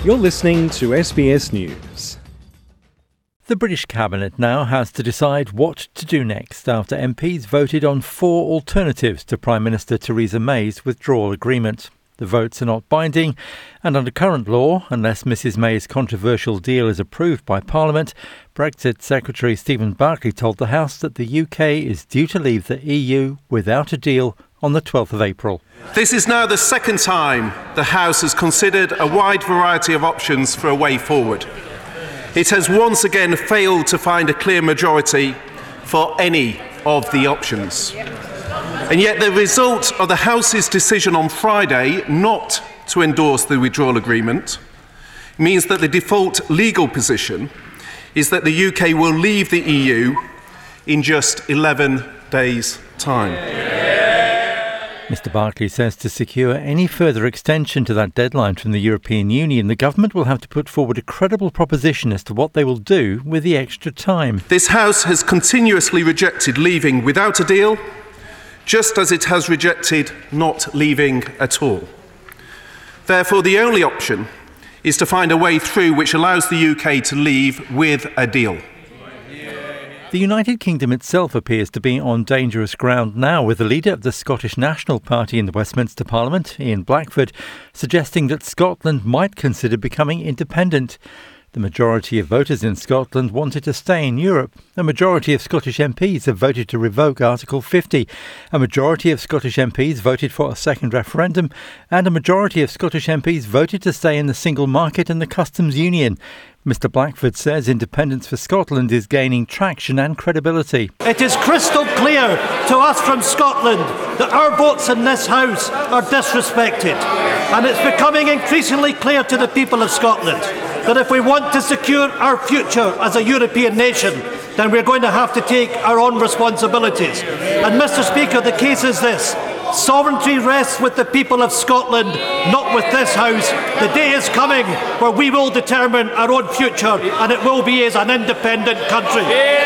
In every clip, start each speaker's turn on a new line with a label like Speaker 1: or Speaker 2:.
Speaker 1: You're listening to SBS News.
Speaker 2: The British Cabinet now has to decide what to do next after MPs voted on 4 alternatives to Prime Minister Theresa May's withdrawal agreement. The votes are not binding, and under current law, unless Mrs May's controversial deal is approved by Parliament, Brexit Secretary Stephen Barclay told the House that the UK is due to leave the EU without a deal on the 12th of April.
Speaker 3: This is now the second time the House has considered a wide variety of options for a way forward. It has once again failed to find a clear majority for any of the options. And yet the result of the House's decision on Friday not to endorse the withdrawal agreement means that the default legal position is that the UK will leave the EU in just 11 days' time.
Speaker 2: Mr Barclay says to secure any further extension to that deadline from the European Union, the government will have to put forward a credible proposition as to what they will do with the extra time.
Speaker 3: This House has continuously rejected leaving without a deal, just as it has rejected not leaving at all. Therefore, the only option is to find a way through which allows the UK to leave with a deal.
Speaker 2: The United Kingdom itself appears to be on dangerous ground now, with the leader of the Scottish National Party in the Westminster Parliament, Ian Blackford, suggesting that Scotland might consider becoming independent. The majority of voters in Scotland wanted to stay in Europe. A majority of Scottish MPs have voted to revoke Article 50. A majority of Scottish MPs voted for a second referendum. And a majority of Scottish MPs voted to stay in the single market and the customs union. Mr Blackford says independence for Scotland is gaining traction and credibility.
Speaker 4: It is crystal clear to us from Scotland that our votes in this House are disrespected. And it's becoming increasingly clear to the people of Scotland that if we want to secure our future as a European nation, then we're going to have to take our own responsibilities. And Mr Speaker, the case is this. Sovereignty rests with the people of Scotland, not with this House. The day is coming where we will determine our own future, and it will be as an independent country.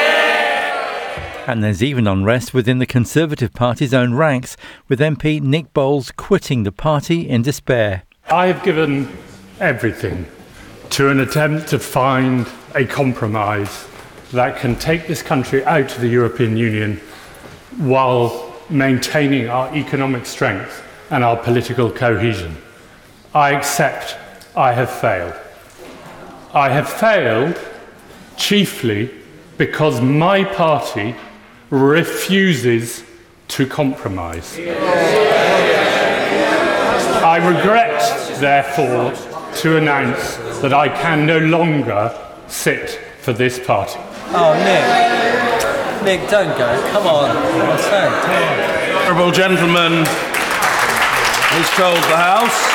Speaker 2: And there's even unrest within the Conservative Party's own ranks, with MP Nick Bowles quitting the party in despair.
Speaker 5: I have given everything to an attempt to find a compromise that can take this country out of the European Union while maintaining our economic strength and our political cohesion. I accept I have failed. I have failed chiefly because my party refuses to compromise. I regret, therefore, to announce that I can no longer sit for this party.
Speaker 6: Oh, Nick, don't go. Come on.
Speaker 7: The honourable gentleman has told the House.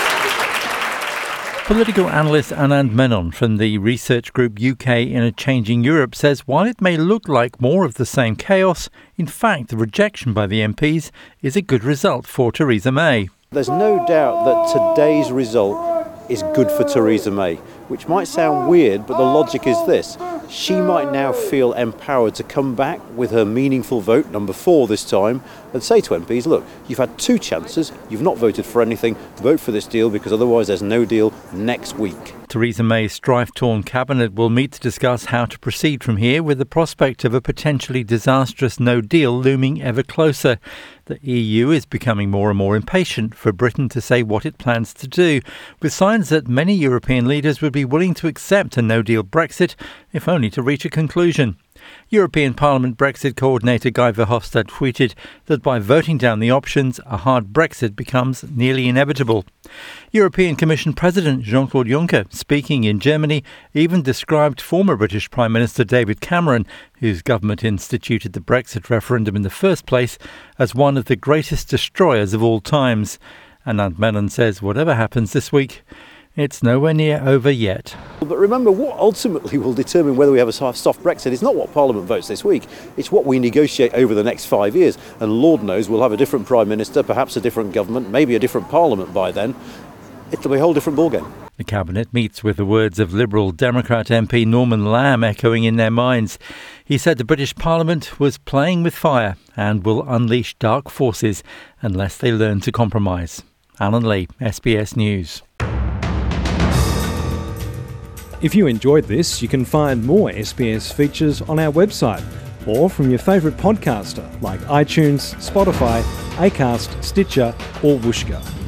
Speaker 2: Political analyst Anand Menon from the research group UK in a Changing Europe says while it may look like more of the same chaos, in fact the rejection by the MPs is a good result for Theresa May.
Speaker 8: There's no doubt that today's result is good for Theresa May, which might sound weird, but the logic is this. She might now feel empowered to come back with her meaningful vote, number 4 this time, and say to MPs, look, you've had 2 chances, you've not voted for anything, vote for this deal because otherwise there's no deal next week.
Speaker 2: Theresa May's strife-torn cabinet will meet to discuss how to proceed from here, with the prospect of a potentially disastrous no deal looming ever closer. The EU is becoming more and more impatient for Britain to say what it plans to do, with signs that many European leaders would be willing to accept a no-deal Brexit, if only to reach a conclusion. European Parliament Brexit coordinator Guy Verhofstadt tweeted that by voting down the options, a hard Brexit becomes nearly inevitable. European Commission President Jean-Claude Juncker, speaking in Germany, even described former British Prime Minister David Cameron, whose government instituted the Brexit referendum in the first place, as one of the greatest destroyers of all times. Anand Menon says whatever happens this week, it's nowhere near over yet.
Speaker 8: But remember, what ultimately will determine whether we have a soft Brexit is not what Parliament votes this week. It's what we negotiate over the next 5 years. And Lord knows we'll have a different Prime Minister, perhaps a different government, maybe a different Parliament by then. It'll be a whole different ballgame.
Speaker 2: The Cabinet meets with the words of Liberal Democrat MP Norman Lamb echoing in their minds. He said the British Parliament was playing with fire and will unleash dark forces unless they learn to compromise. Alan Lee, SBS News.
Speaker 1: If you enjoyed this, you can find more SBS features on our website or from your favourite podcaster like iTunes, Spotify, Acast, Stitcher or Whooshkaa.